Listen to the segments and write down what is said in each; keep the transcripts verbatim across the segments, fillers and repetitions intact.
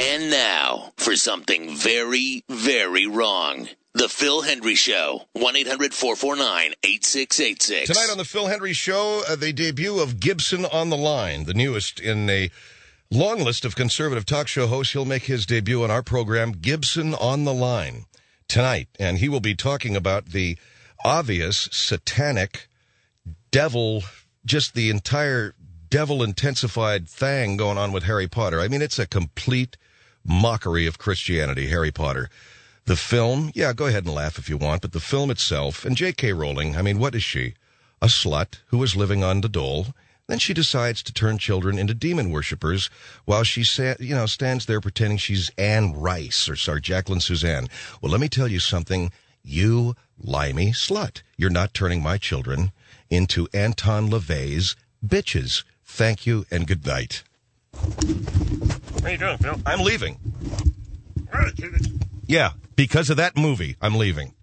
And now, for something very, very wrong. The Phil Hendry Show, one eight hundred four four nine eight six eight six. Tonight on The Phil Hendry Show, uh, the debut of Gibson on the Line, the newest in a long list of conservative talk show hosts. He'll make his debut on our program, Gibson on the Line, tonight. And he will be talking about the obvious satanic devil, just the entire devil-intensified thing going on with Harry Potter. I mean, it's a complete mockery of Christianity, Harry Potter. The film, yeah, go ahead and laugh if you want, but the film itself, and J K. Rowling, I mean, what is she? A slut who is living on the dole. Then she decides to turn children into demon worshippers while she, sa- you know, stands there pretending she's Anne Rice or sorry, Jacqueline Suzanne. Well, let me tell you something. You limey slut. You're not turning my children into Anton LaVey's bitches. Thank you and good night. What are you doing, Phil? I'm leaving. All right, kid. Yeah, because of that movie, I'm leaving.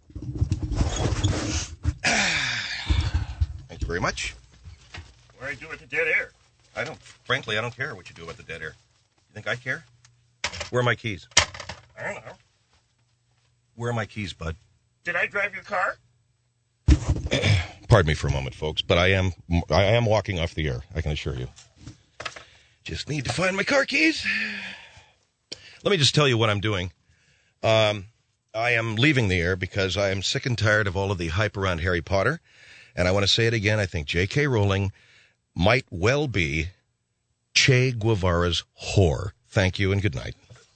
Thank you very much. What do you do with the dead air? I don't, frankly, I don't care what you do about the dead air. You think I care? Where are my keys? I don't know. Where are my keys, bud? Did I drive your car? Pardon me for a moment, folks, but I am I am walking off the air, I can assure you. Just need to find my car keys. Let me just tell you what I'm doing. Um, I am leaving the air because I am sick and tired of all of the hype around Harry Potter. And I want to say it again. I think J K. Rowling might well be Che Guevara's whore. Thank you and good night.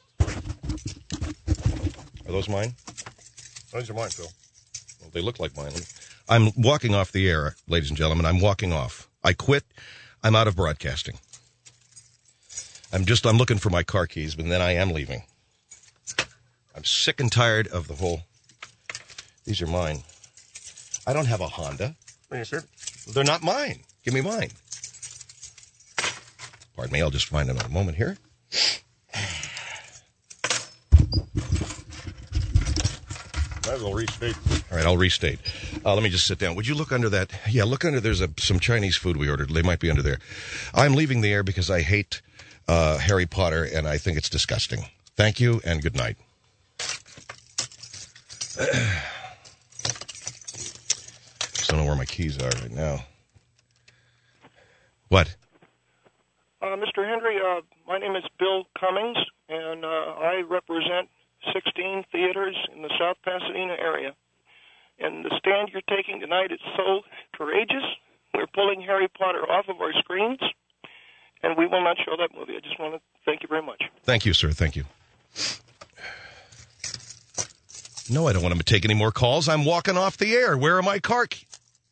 Are those mine? Those are mine, Phil. Well, they look like mine. I'm walking off the air, ladies and gentlemen. I'm walking off. I quit. I'm out of broadcasting. I'm just, I'm looking for my car keys, but then I am leaving. I'm sick and tired of the whole, these are mine. I don't have a Honda. Are you sure? They're not mine. Give me mine. Pardon me, I'll just find another moment here. Might as well restate. All right, I'll restate. Uh, let me just sit down. Would you look under that? Yeah, look under, there's a, some Chinese food we ordered. They might be under there. I'm leaving the air because I hate uh, Harry Potter, and I think it's disgusting. Thank you, and good night. I just don't know where my keys are right now. What? Uh, Mister Hendry, uh, my name is Bill Cummings, and uh, I represent sixteen theaters in the South Pasadena area. And the stand you're taking tonight is so courageous. We're pulling Harry Potter off of our screens, and we will not show that movie. I just want to thank you very much. Thank you, sir. Thank you. No, I don't want to take any more calls. I'm walking off the air. Where are my car keys?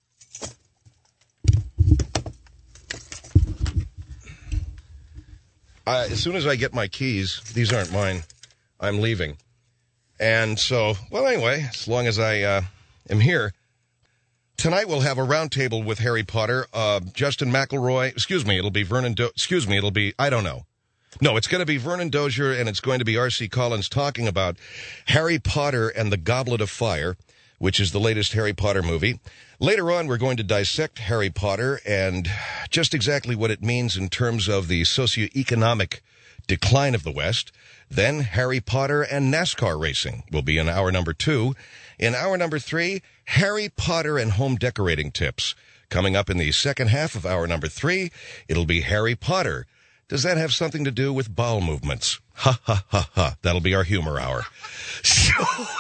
Uh, as soon as I get my keys, these aren't mine, I'm leaving. And so, well, anyway, as long as I uh, am here, tonight we'll have a roundtable with Harry Potter. Uh, Justin McElroy, excuse me, it'll be Vernon, Do- excuse me, it'll be, I don't know. No, it's going to be Vernon Dozier, and it's going to be R C Collins talking about Harry Potter and the Goblet of Fire, which is the latest Harry Potter movie. Later on, we're going to dissect Harry Potter and just exactly what it means in terms of the socioeconomic decline of the West. Then Harry Potter and NASCAR racing will be in hour number two. In hour number three, Harry Potter and home decorating tips. Coming up in the second half of hour number three, it'll be Harry Potter. Does that have something to do with bowel movements? Ha, ha, ha, ha. That'll be our humor hour. So,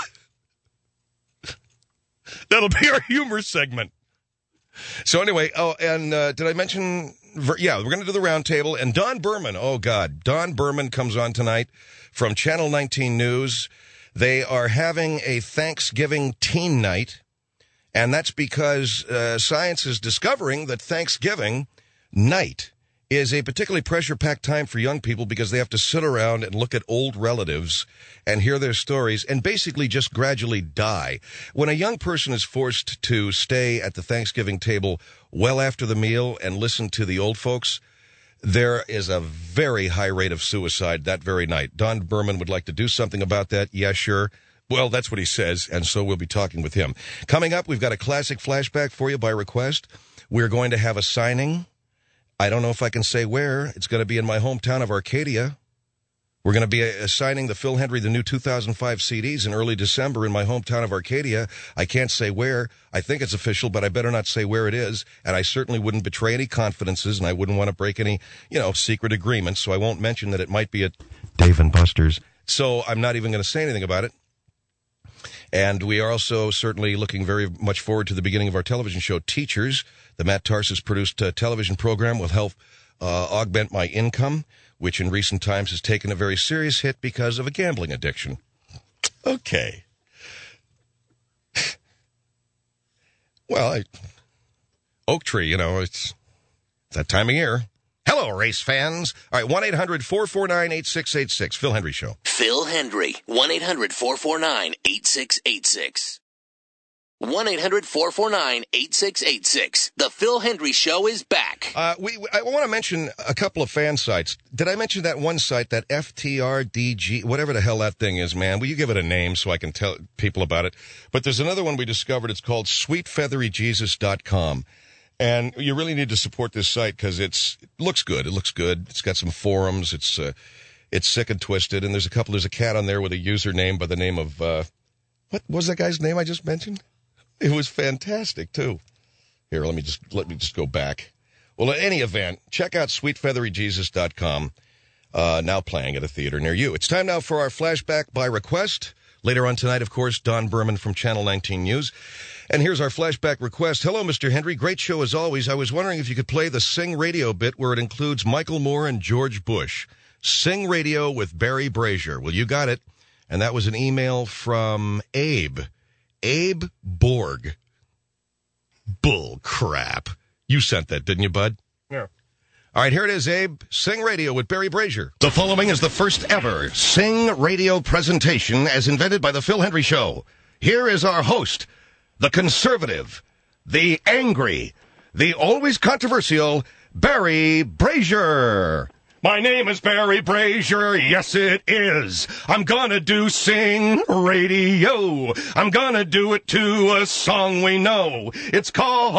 that'll be our humor segment. So anyway, oh, and uh, did I mention, yeah, we're going to do the round table. And Don Berman, oh, God, Don Berman comes on tonight from Channel nineteen News. They are having a Thanksgiving teen night, and that's because uh, science is discovering that Thanksgiving night is a particularly pressure-packed time for young people because they have to sit around and look at old relatives and hear their stories and basically just gradually die. When a young person is forced to stay at the Thanksgiving table well after the meal and listen to the old folks, there is a very high rate of suicide that very night. Don Berman would like to do something about that. Yeah, sure. Well, that's what he says, and so we'll be talking with him. Coming up, we've got a classic flashback for you by request. We're going to have a signing. I don't know if I can say where. It's going to be in my hometown of Arcadia. We're going to be assigning the Phil Hendrie the new two thousand five C Ds in early December in my hometown of Arcadia. I can't say where. I think it's official, but I better not say where it is. And I certainly wouldn't betray any confidences, and I wouldn't want to break any, you know, secret agreements. So I won't mention that it might be at Dave and Buster's. So I'm not even going to say anything about it. And we are also certainly looking very much forward to the beginning of our television show, Teachers. The Matt Tarsus-produced uh, television program will help uh, augment my income, which in recent times has taken a very serious hit because of a gambling addiction. Okay. Well, I, Oak Tree, you know, it's that time of year. Hello, race fans. All right, one eight hundred four four nine eight six eight six, Phil Hendrie Show. Phil Hendrie, one eight hundred four four nine eight six eight six. one eight hundred four four nine eight six eight six. The Phil Hendrie Show is back. Uh, we, I want to mention a couple of fan sites. Did I mention that one site, that F T R D G, whatever the hell that thing is, man? Will you give it a name so I can tell people about it? But there's another one we discovered. It's called sweet feathery jesus dot com. And you really need to support this site because it's it looks good. It looks good. It's got some forums. It's uh, it's sick and twisted. And there's a couple. There's a cat on there with a username by the name of uh, what was that guy's name I just mentioned? It was fantastic too. Here, let me just let me just go back. Well, at any event, check out sweet feathery jesus dot com. Uh, now playing at a theater near you. It's time now for our flashback by request. Later on tonight, of course, Don Berman from Channel nineteen News. And here's our flashback request. Hello, Mister Hendrie. Great show as always. I was wondering if you could play the Sing Radio bit where it includes Michael Moore and George Bush. Sing Radio with Barry Brazier. Well, you got it. And that was an email from Abe. Abe Borg. Bull crap. You sent that, didn't you, bud? Yeah. All right, here it is, Abe. Sing Radio with Barry Brazier. The following is the first ever Sing Radio presentation as invented by the Phil Hendrie Show. Here is our host, the conservative, the angry, the always controversial Barry Brazier. My name is Barry Brazier, yes it is. I'm gonna do Sing Radio. I'm gonna do it to a song we know. It's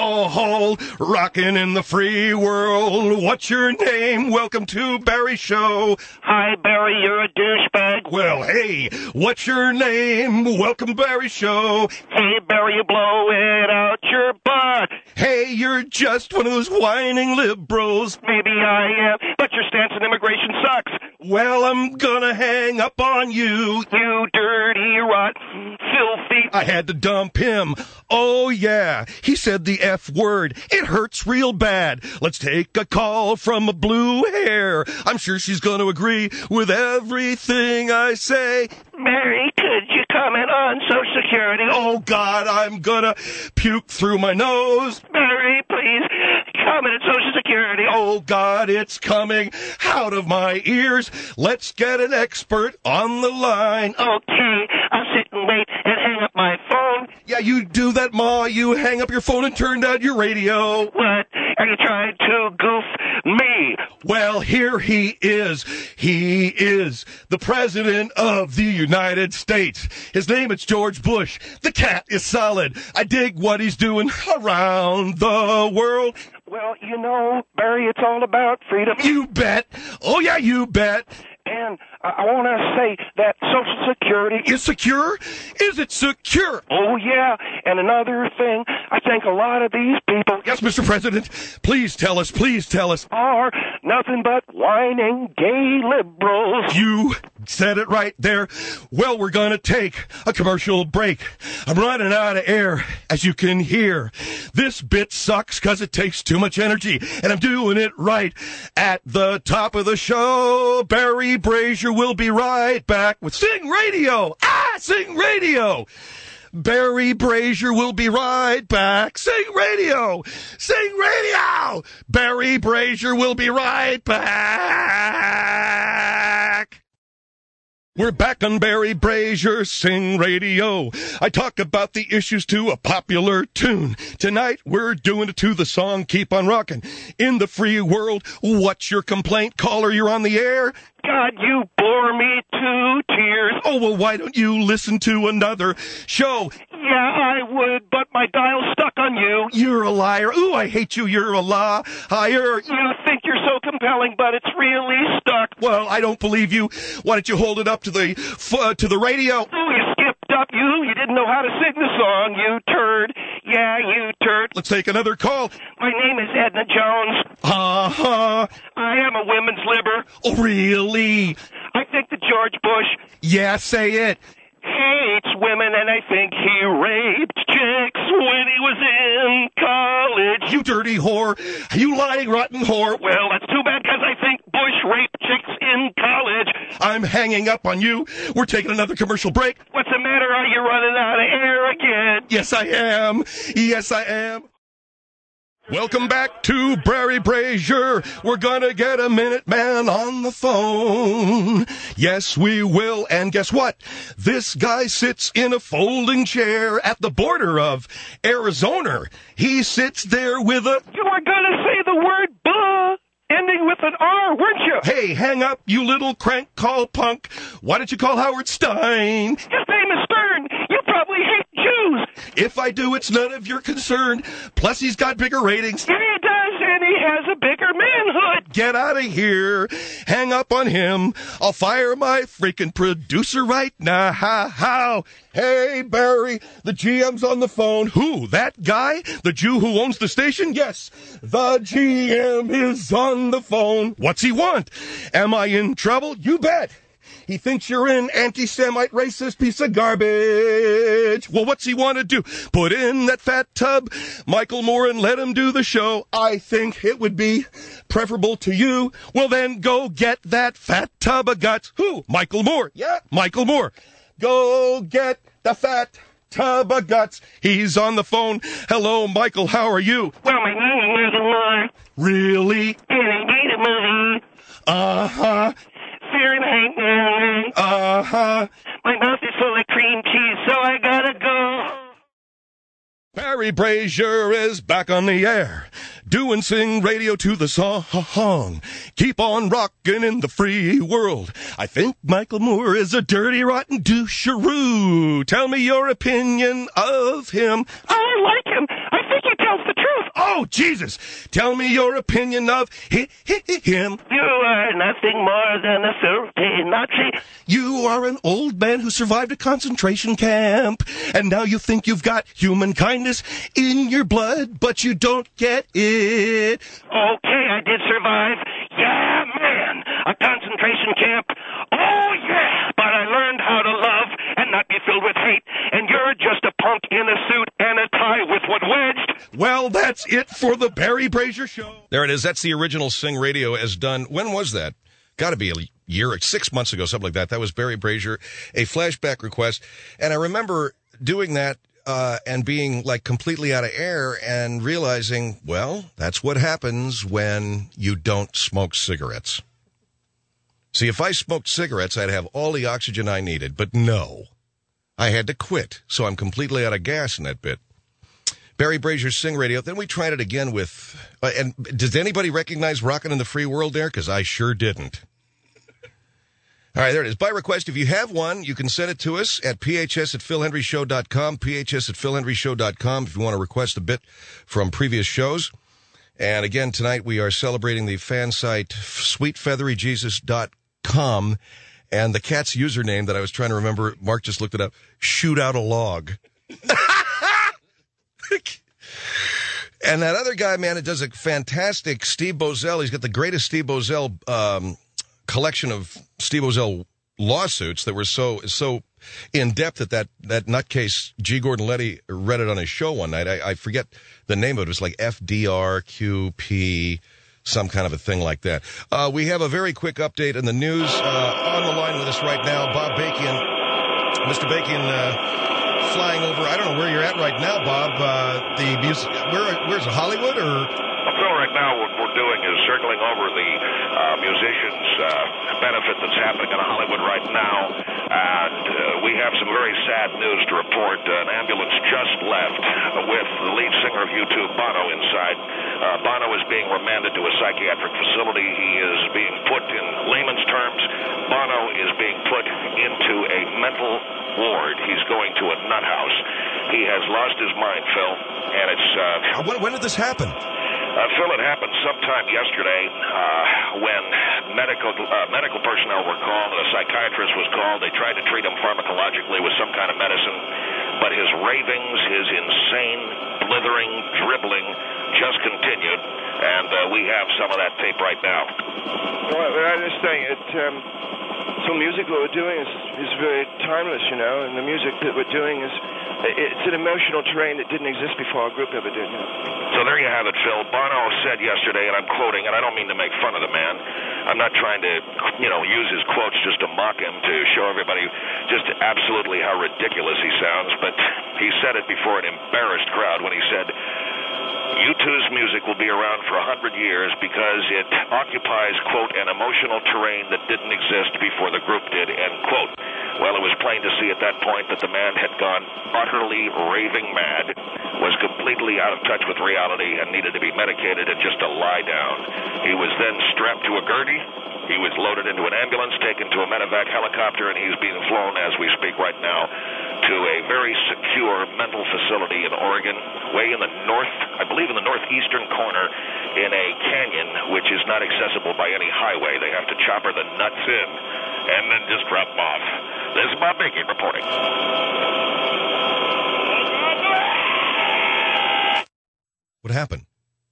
called Rockin' in the Free World. What's your name? Welcome to Barry Show. Hi, Barry, you're a douchebag. Well, hey, what's your name? Welcome Barry Show. Hey, Barry, you blow it out your butt. Hey, you're just one of those whining liberals. Maybe I am, but your stance on immigration sucks. Well, I'm gonna hang up on you. You dirty, rot, filthy. I had to dump him. Oh, yeah. He said the F word. It hurts real bad. Let's take a call from a blue hair. I'm sure she's gonna agree with everything I say. Mary, could you comment on Social Security? Oh, God, I'm gonna puke through my nose. Mary, please, comment on Social Security. Oh, God, it's coming out of my ears. Let's get an expert on the line. Okay, I'll sit and wait and hang up my phone. Yeah, you do that, Ma. You hang up your phone and turn down your radio. What? Are you trying to goof me? Well, here he is. He is the President of the United States. His name is George Bush. The cat is solid. I dig what he's doing around the world. Well, you know, Barry, it's all about freedom. You bet. Oh, yeah, you bet. And I want to say that Social Security is secure? Is it secure? Oh, yeah. And another thing, I think a lot of these people... Yes, Mister President. Please tell us. Please tell us. ...are nothing but whining gay liberals. You said it right there. Well, we're going to take a commercial break. I'm running out of air, as you can hear. This bit sucks because it takes too much energy, and I'm doing it right. At the top of the show, Barry Brazier will be right back with Sing Radio. Ah, Sing Radio. Barry Brazier will be right back. Sing Radio. Sing Radio. Barry Brazier will be right back. We're back on Barry Brazier Sing Radio. I talk about the issues to a popular tune. Tonight, we're doing it to the song Keep on Rockin'. In the free world, what's your complaint? Caller, you're on the air. God, you bore me to tears. Oh, well, why don't you listen to another show? You Yeah, I would, but my dial's stuck on you. You're a liar. Ooh, I hate you. You're a liar. You think you're so compelling, but it's really stuck. Well, I don't believe you. Why don't you hold it up to the uh, to the radio? Oh, you skipped up, you. You didn't know how to sing the song, you turd. Yeah, you turd. Let's take another call. My name is Edna Jones. Uh-huh. I am a women's libber. Oh, really? I think that George Bush Yeah, say it. hates women, and I think he raped chicks when he was in college. You dirty whore. You lying, rotten whore. Well, that's too bad, because I think Bush raped chicks in college. I'm hanging up on you. We're taking another commercial break. What's the matter? Are you running out of air again? Yes, I am. Yes, I am. Welcome back to Barry Brazier. We're gonna get a Minute Man on the phone. Yes, we will. And guess what? This guy sits in a folding chair at the border of Arizona. He sits there with a... You were gonna say the word buh, ending with an R, weren't you? Hey, hang up, you little crank call punk. Why don't you call Howard Stein? His name is Stern. You probably hate Jews. If I do, it's none of your concern. Plus, he's got bigger ratings. Yeah, he does, and he has a bigger manhood. Get out of here. Hang up on him. I'll fire my freaking producer right now. How? Hey, Barry, the G M's on the phone. Who? That guy? The Jew who owns the station? Yes. The G M is on the phone. What's he want? Am I in trouble? You bet. He thinks you're an anti-Semite racist piece of garbage. Well, what's he want to do? Put in that fat tub, Michael Moore, and let him do the show? I think it would be preferable to you. Well, then go get that fat tub of guts. Who? Michael Moore. Yeah, Michael Moore. Go get the fat tub of guts. He's on the phone. Hello, Michael. How are you? Well, my name is Moore. Really? And I made a movie. Uh-huh. Fahrenheit. Uh-huh. My mouth is full of cream cheese, so I gotta go. Barry Brazier is back on the air, doing sing radio to the song. Keep on rocking in the free world. I think Michael Moore is a dirty, rotten doucheroo. Tell me your opinion of him. I like him. I think he tells the truth. Oh, Jesus. Tell me your opinion of hi- hi- hi- him. You are nothing more than a filthy Nazi. You are an old man who survived a concentration camp, and now you think you've got human kindness in your blood, but you don't get it. Okay, I did survive. Yeah, man, a concentration camp. Oh, yeah, but I learned how to love and not be filled with hate, and you're just a punk in a suit and a tie with one wedged. Well, that's it for the Barry Brazier Show. There it is. That's the original Sing Radio as done. When was that? Got to be a year, six months ago, something like that. That was Barry Brazier, a flashback request. And I remember doing that uh, and being like completely out of air and realizing, well, that's what happens when you don't smoke cigarettes. See, if I smoked cigarettes, I'd have all the oxygen I needed. But no, I had to quit. So I'm completely out of gas in that bit. Barry Brazier's Sing Radio. Then we tried it again with, uh, and does anybody recognize Rockin' in the Free World there? Because I sure didn't. All right, there it is. By request, if you have one, you can send it to us at p h s at phil henry show dot com, p h s at phil henry show dot com if you want to request a bit from previous shows. And again, tonight we are celebrating the fan site sweet feathery jesus dot com, and the cat's username that I was trying to remember, Mark just looked it up, shoot out a log. And that other guy, man, it does a fantastic Steve Bozell. He's got the greatest Steve Bozell um, collection of Steve Bozell lawsuits that were so so in depth that that, that nutcase G. Gordon Liddy read it on his show one night. I, I forget the name of it. It was like F D R Q P, some kind of a thing like that. Uh, we have a very quick update in the news. Uh, on the line with us right now, Bob Bakian. Mister Bakian, uh, flying over. I don't know where you're at right now, Bob. Uh, the music, where, where's it, Hollywood or? So right now what we're doing is circling over the uh, musicians uh, benefit that's happening in Hollywood right now, and uh, we have some very sad news to report. An ambulance just left with the lead singer of U two, Bono, inside. Uh, Bono is being remanded to a psychiatric facility. He is being put, in layman's terms, Bono is being put into a mental ward. He's going to a nut house. He has lost his mind, Phil, and it's... Uh, when, when did this happen? Uh, Phil, it happened sometime yesterday uh, when medical uh, medical personnel were called and a psychiatrist was called. They tried to treat him pharmacologically with some kind of medicine, but his ravings, his insane, blithering, dribbling just continued, and uh, we have some of that tape right now. Well, I understand it. Um, so music that we're doing is, is very timeless, you know, and the music that we're doing is it's an emotional terrain that didn't exist before our group ever did. You know? So there you have it, Phil. Bono said yesterday, and I'm quoting, and I don't mean to make fun of the man. I'm not trying to, you know, use his quotes just to mock him, to show everybody just absolutely how ridiculous he sounds, but he said it before an embarrassed crowd when he said, U two's music will be around for a hundred years because it occupies, quote, an emotional terrain that didn't exist before the group did, end quote. Well, it was plain to see at that point that the man had gone utterly raving mad, was completely out of touch with reality, and needed to be medicated and just to lie down. He was then strapped to a gurney. He was loaded into an ambulance, taken to a medevac helicopter, and he's being flown as we speak right now to a very secure mental facility in Oregon, way in the north, I believe in the northeastern corner, in a canyon which is not accessible by any highway. They have to chopper the nuts in and then just drop them off. This is Bob Baker reporting. What happened?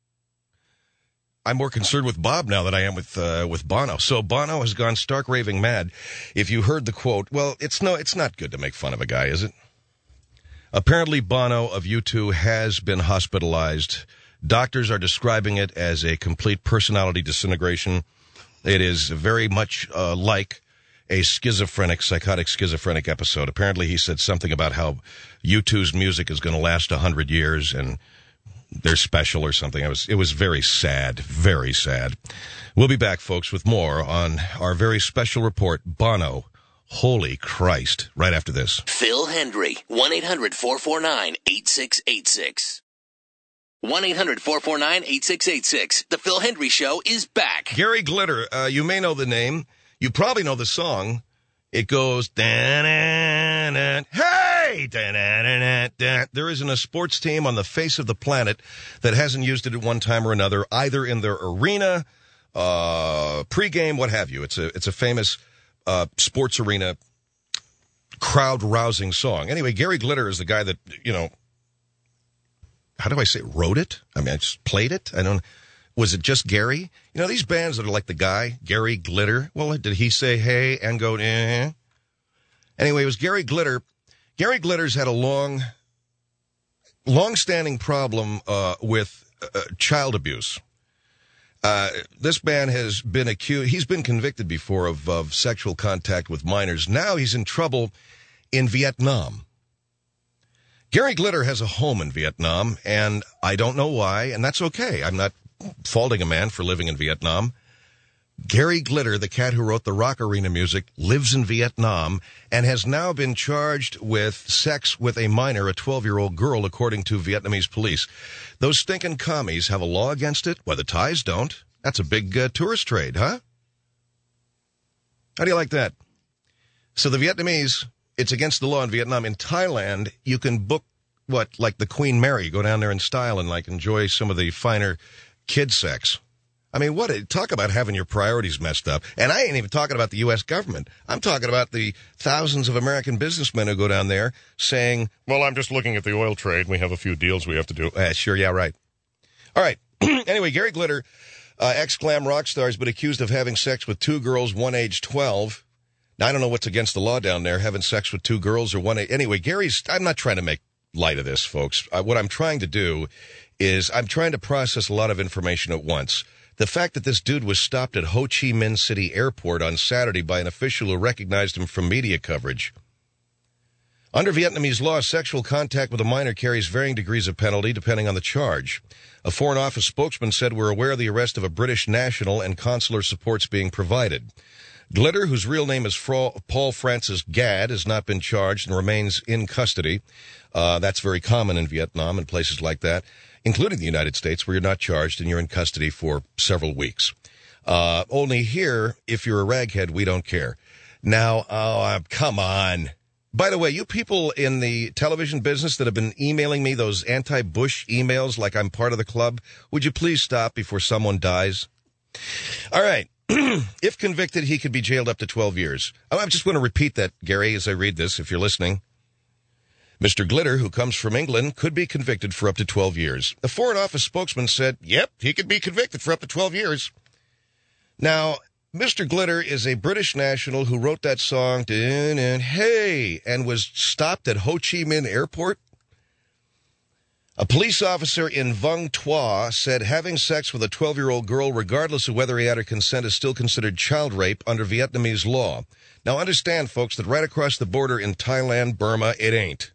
I'm more concerned with Bob now than I am with uh, with Bono. So Bono has gone stark raving mad. If you heard the quote, well, it's no, it's not good to make fun of a guy, is it? Apparently, Bono of U two has been hospitalized. Doctors are describing it as a complete personality disintegration. It is very much uh, like a schizophrenic, psychotic schizophrenic episode. Apparently, he said something about how U two's music is going to last a hundred years and they're special or something. It was, it was very sad, very sad. We'll be back, folks, with more on our very special report, Bono. Holy Christ, right after this. Phil Hendry, one eight hundred four four nine eight six eight six. one eight hundred four four nine eight six eight six. The Phil Hendry Show is back. Gary Glitter, uh, you may know the name. You probably know the song. It goes, da-na-na, hey, da-na-na-na. There isn't a sports team on the face of the planet that hasn't used it at one time or another, either in their arena, uh, pregame, what have you. It's a, it's a famous, uh, sports arena crowd-rousing song. Anyway, Gary Glitter is the guy that, you know, how do I say, wrote it? I mean, I just played it. I don't, was it just Gary? You know, these bands that are like the guy, Gary Glitter. Well, did he say hey and go, eh? Anyway, it was Gary Glitter. Gary Glitter's had a long, long-standing problem uh, with uh, child abuse. Uh, this man has been accused, he's been convicted before of, of sexual contact with minors. Now he's in trouble in Vietnam. Gary Glitter has a home in Vietnam, and I don't know why, and that's okay. I'm not faulting a man for living in Vietnam. Gary Glitter, the cat who wrote the rock arena music, lives in Vietnam and has now been charged with sex with a minor, a twelve-year-old girl, according to Vietnamese police. Those stinking commies have a law against it, while the Thais don't. That's a big uh, tourist trade, huh? How do you like that? So the Vietnamese, it's against the law in Vietnam. In Thailand, you can book, what, like the Queen Mary, go down there in style and, like, enjoy some of the finer kid sex. I mean, what, talk about having your priorities messed up. And I ain't even talking about the U S government. I'm talking about the thousands of American businessmen who go down there saying, well, I'm just looking at the oil trade. We have a few deals we have to do. Uh, sure, yeah, right. All right. Anyway, Gary Glitter, uh, ex-glam rock star, has been accused of having sex with two girls, one age twelve. Now, I don't know what's against the law down there, having sex with two girls or one age. Anyway, Gary's, I'm not trying to make light of this, folks. Uh, what I'm trying to do is I'm trying to process a lot of information at once. The fact that this dude was stopped at Ho Chi Minh City Airport on Saturday by an official who recognized him from media coverage. Under Vietnamese law, sexual contact with a minor carries varying degrees of penalty depending on the charge. A Foreign Office spokesman said, we're aware of the arrest of a British national and consular support's being provided. Glitter, whose real name is Fra- Paul Francis Gadd, has not been charged and remains in custody. Uh, that's very common in Vietnam and places like that, including the United States, where you're not charged and you're in custody for several weeks. Uh, only here, if you're a raghead, we don't care. Now, oh, uh, come on. By the way, you people in the television business that have been emailing me those anti-Bush emails like I'm part of the club, would you please stop before someone dies? All right. If convicted, he could be jailed up to twelve years. I just want to repeat that, Gary, as I read this, if you're listening. Mister Glitter, who comes from England, could be convicted for up to twelve years. The Foreign Office spokesman said, yep, he could be convicted for up to twelve years. Now, Mister Glitter is a British national who wrote that song, and hey, and was stopped at Ho Chi Minh Airport. A police officer in Vung Tau said having sex with a twelve-year-old girl, regardless of whether he had her consent, is still considered child rape under Vietnamese law. Now, understand, folks, that right across the border in Thailand, Burma, it ain't.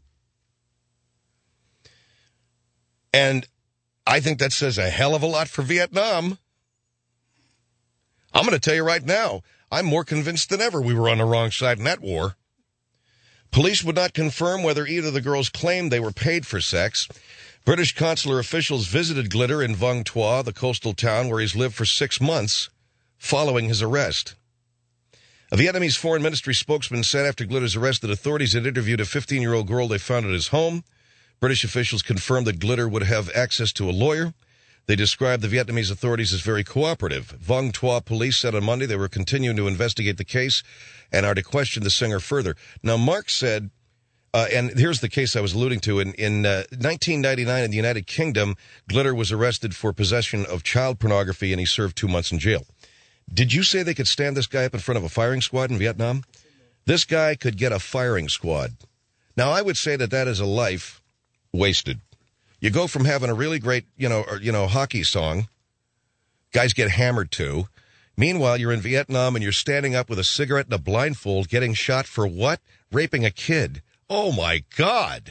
And I think that says a hell of a lot for Vietnam. I'm going to tell you right now, I'm more convinced than ever we were on the wrong side in that war. Police would not confirm whether either of the girls claimed they were paid for sex. British consular officials visited Glitter in Vung Tau, the coastal town where he's lived for six months, following his arrest. A Vietnamese foreign ministry spokesman said after Glitter's arrest that authorities had interviewed a fifteen-year-old girl they found at his home. British officials confirmed that Glitter would have access to a lawyer. They described the Vietnamese authorities as very cooperative. Vung Tau police said on Monday they were continuing to investigate the case and are to question the singer further. Now, Mark said, uh, and here's the case I was alluding to, in, in uh, nineteen ninety-nine in the United Kingdom, Glitter was arrested for possession of child pornography and he served two months in jail. Did you say they could stand this guy up in front of a firing squad in Vietnam? This guy could get a firing squad. Now, I would say that that is a life wasted. You go from having a really great, you know, or, you know, hockey song, guys get hammered to. Meanwhile, you're in Vietnam and you're standing up with a cigarette and a blindfold getting shot for what? Raping a kid. Oh, my God.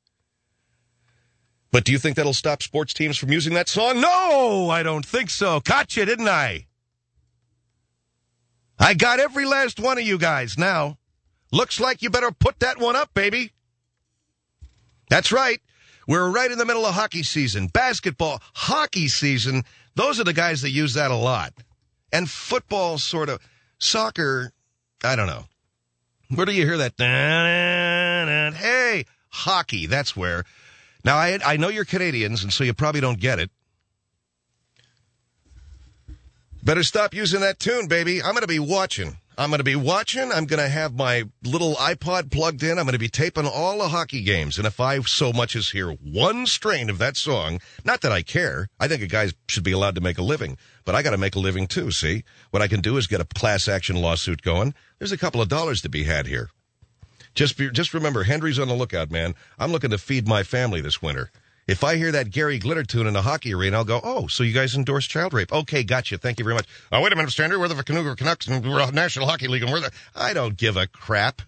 But do you think that'll stop sports teams from using that song? No, I don't think so. Caught you, didn't I? I got every last one of you guys now. Looks like you better put that one up, baby. That's right. We're right in the middle of hockey season. Basketball, hockey season. Those are the guys that use that a lot. And football, sort of. Soccer, I don't know. Where do you hear that? Hey, hockey, that's where. Now, I, I know you're Canadians, and so you probably don't get it. Better stop using that tune, baby. I'm going to be watching. I'm going to be watching. I'm going to have my little iPod plugged in. I'm going to be taping all the hockey games. And if I so much as hear one strain of that song, not that I care. I think a guy should be allowed to make a living. But I got to make a living too, see? What I can do is get a class action lawsuit going. There's a couple of dollars to be had here. Just be, just remember, Henry's on the lookout, man. I'm looking to feed my family this winter. If I hear that Gary Glitter tune in the hockey arena, I'll go, oh, so you guys endorse child rape. Okay, gotcha. Thank you very much. Oh, wait a minute, Mister Andrew. We're the Vancouver Canucks and we're the National Hockey League and we're the... I don't give a crap.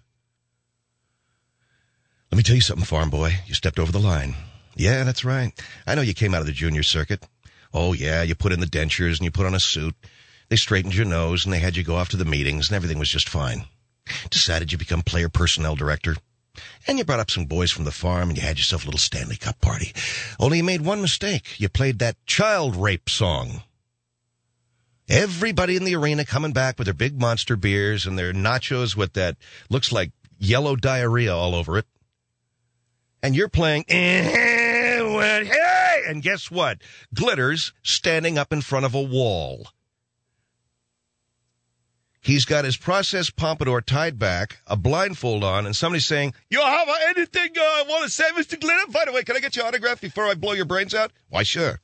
Let me tell you something, farm boy. You stepped over the line. Yeah, that's right. I know you came out of the junior circuit. Oh, yeah, you put in the dentures and you put on a suit. They straightened your nose and they had you go off to the meetings and everything was just fine. Decided you become player personnel director. And you brought up some boys from the farm and you had yourself a little Stanley Cup party. Only you made one mistake. You played that child rape song. Everybody in the arena coming back with their big monster beers and their nachos with that looks like yellow diarrhea all over it. And you're playing, hey! And guess what? Glitter's standing up in front of a wall. He's got his processed pompadour tied back, a blindfold on, and somebody's saying, you have anything uh, I want to say, Mister Glitter? By the way, can I get your autograph before I blow your brains out? Why, sure.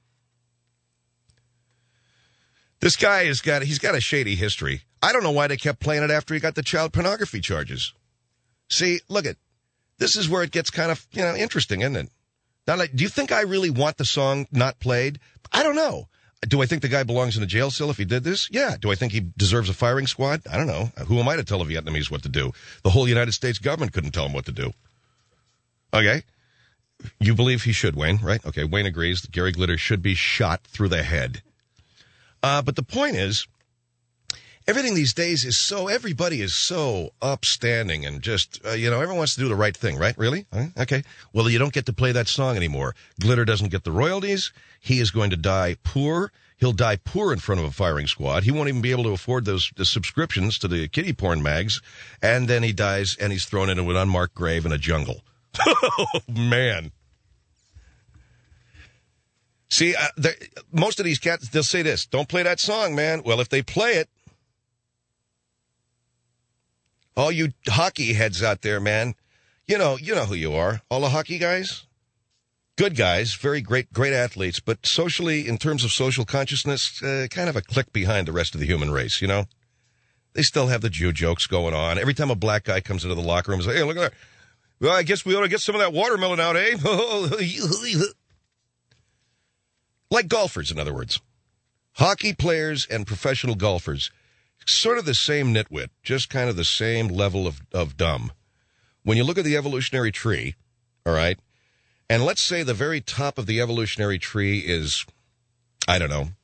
This guy has got, he's got a shady history. I don't know why they kept playing it after he got the child pornography charges. See, look at, this is where it gets kind of, you know, interesting, isn't it? Now, like, do you think I really want the song not played? I don't know. Do I think the guy belongs in a jail cell if he did this? Yeah. Do I think he deserves a firing squad? I don't know. Who am I to tell the Vietnamese what to do? The whole United States government couldn't tell him what to do. Okay. You believe he should, Wayne, right? Okay. Wayne agrees that Gary Glitter should be shot through the head. Uh, but the point is, everything these days is so, everybody is so upstanding and just, uh, you know, everyone wants to do the right thing, right? Really? Okay. Well, you don't get to play that song anymore. Glitter doesn't get the royalties. He is going to die poor. He'll die poor in front of a firing squad. He won't even be able to afford those the subscriptions to the kiddie porn mags. And then he dies, and he's thrown into an unmarked grave in a jungle. Oh, man. See, uh, most of these cats, they'll say this, don't play that song, man. Well, if they play it, all you hockey heads out there, man, you know, you know who you are. All the hockey guys, good guys, very great, great athletes, but socially, in terms of social consciousness, uh, kind of a clique behind the rest of the human race, you know? They still have the Jew jokes going on. Every time a black guy comes into the locker room and says, hey, look at that. Well, I guess we ought to get some of that watermelon out, eh? Like golfers, in other words. Hockey players and professional golfers, sort of the same nitwit, just kind of the same level of, of dumb. When you look at the evolutionary tree, all right, and let's say the very top of the evolutionary tree is, I don't know,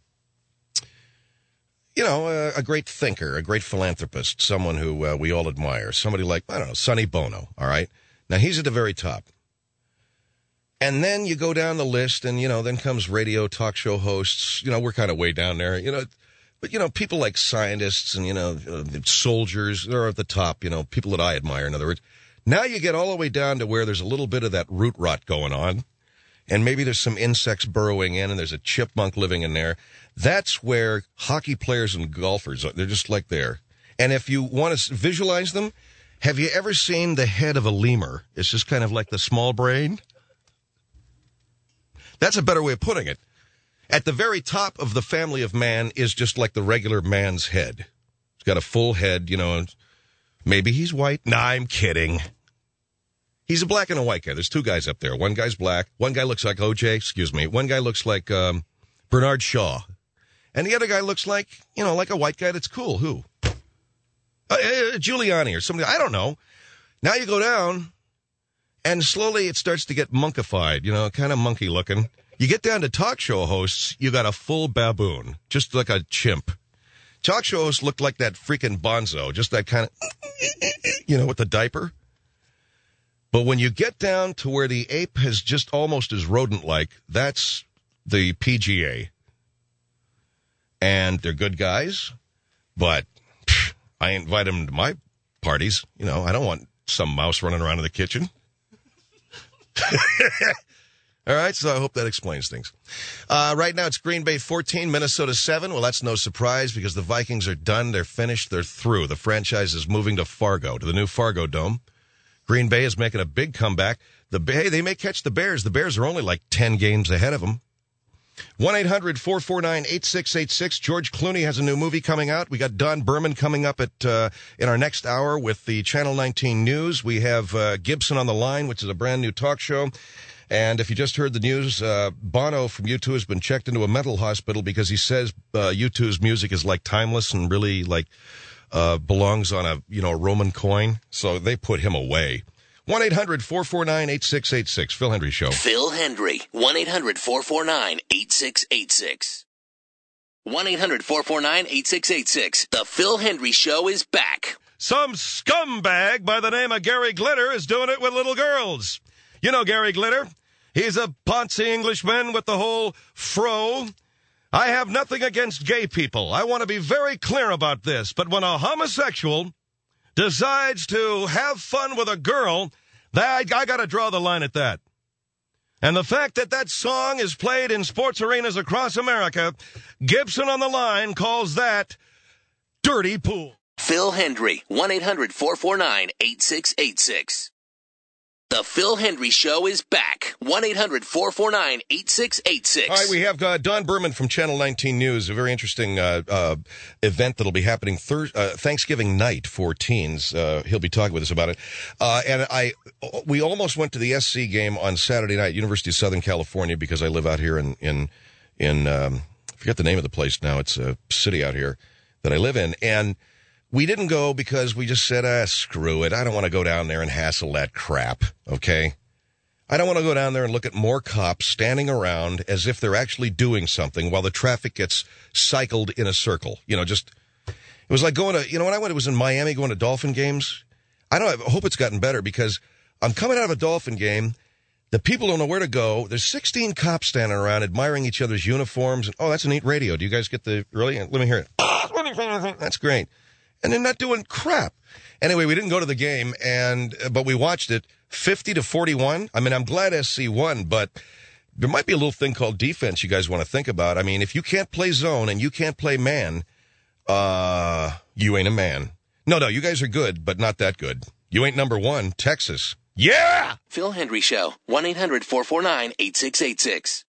you know, a, a great thinker, a great philanthropist, someone who uh, we all admire, somebody like, I don't know, Sonny Bono, all right? Now, he's at the very top. And then you go down the list, and, you know, then comes radio talk show hosts. You know, we're kind of way down there, you know. But, you know, people like scientists and, you know, uh, soldiers, they're at the top, you know, people that I admire, in other words. Now you get all the way down to where there's a little bit of that root rot going on, and maybe there's some insects burrowing in, and there's a chipmunk living in there. That's where hockey players and golfers, they're just like there. And if you want to visualize them, have you ever seen the head of a lemur? It's just kind of like the small brain. That's a better way of putting it. At the very top of the family of man is just like the regular man's head. He's got a full head, you know. Maybe he's white. Nah, I'm kidding. He's a black and a white guy. There's two guys up there. One guy's black. One guy looks like O J, excuse me. One guy looks like um, Bernard Shaw. And the other guy looks like, you know, like a white guy that's cool. Who? Uh, uh, Giuliani or something. I don't know. Now you go down, and slowly it starts to get monkified, you know, kind of monkey looking. You get down to talk show hosts, you got a full baboon, just like a chimp. Talk show hosts look like that freaking Bonzo, just that kind of, you know, with the diaper. But when you get down to where the ape has just almost as rodent-like, that's the P G A. And they're good guys, but pff, I invite them to my parties. You know, I don't want some mouse running around in the kitchen. All right, so I hope that explains things. Uh, right now it's Green Bay fourteen, Minnesota seven. Well, that's no surprise because the Vikings are done. They're finished. They're through. The franchise is moving to Fargo, to the new Fargo Dome. Green Bay is making a big comeback. The Bay, they may catch the Bears. The Bears are only like ten games ahead of them. one eight hundred four four nine eight six eight six. George Clooney has a new movie coming out. We got Don Berman coming up at uh, in our next hour with the Channel nineteen News. We have uh, Gibson on the line, which is a brand new talk show. And if you just heard the news, uh, Bono from U two has been checked into a mental hospital because he says uh, U two's music is like timeless and really like uh, belongs on a, you know, Roman coin. So they put him away. one eight hundred four four nine eight six eight six. Phil Hendry Show. Phil Hendry. one eight hundred four four nine eight six eight six. one eight hundred four four nine eight six eight six. The Phil Hendry Show is back. Some scumbag by the name of Gary Glitter is doing it with little girls. You know Gary Glitter. He's a poncy Englishman with the whole fro. I have nothing against gay people. I want to be very clear about this. But when a homosexual decides to have fun with a girl, that, I got to draw the line at that. And the fact that that song is played in sports arenas across America, Gibson on the line calls that dirty pool. Phil Hendry, one eight hundred four four nine eight six eight six. The Phil Hendry Show is back. one eight hundred four four nine eight six eight six. All right, we have uh, Don Berman from Channel nineteen News, a very interesting uh, uh, event that'll be happening thir- uh, Thanksgiving night for teens. Uh, he'll be talking with us about it. Uh, and I, we almost went to the S C game on Saturday night, University of Southern California, because I live out here in, in, in um, I forget the name of the place now. It's a city out here that I live in. And we didn't go because we just said, ah, screw it. I don't want to go down there and hassle that crap, okay? I don't want to go down there and look at more cops standing around as if they're actually doing something while the traffic gets cycled in a circle. You know, just, it was like going to, you know, when I went, it was in Miami going to Dolphin games. I don't I hope it's gotten better because I'm coming out of a Dolphin game. The people don't know where to go. There's sixteen cops standing around admiring each other's uniforms. And, oh, that's a neat radio. Do you guys get the, really? Let me hear it. That's great. And they're not doing crap. Anyway, we didn't go to the game, and but we watched it fifty to forty-one. I mean, I'm glad S C won, but there might be a little thing called defense you guys want to think about. I mean, if you can't play zone and you can't play man, uh, you ain't a man. No, no, you guys are good, but not that good. You ain't number one, Texas. Yeah! Phil Hendry Show, one eight hundred four four nine eight six eight six.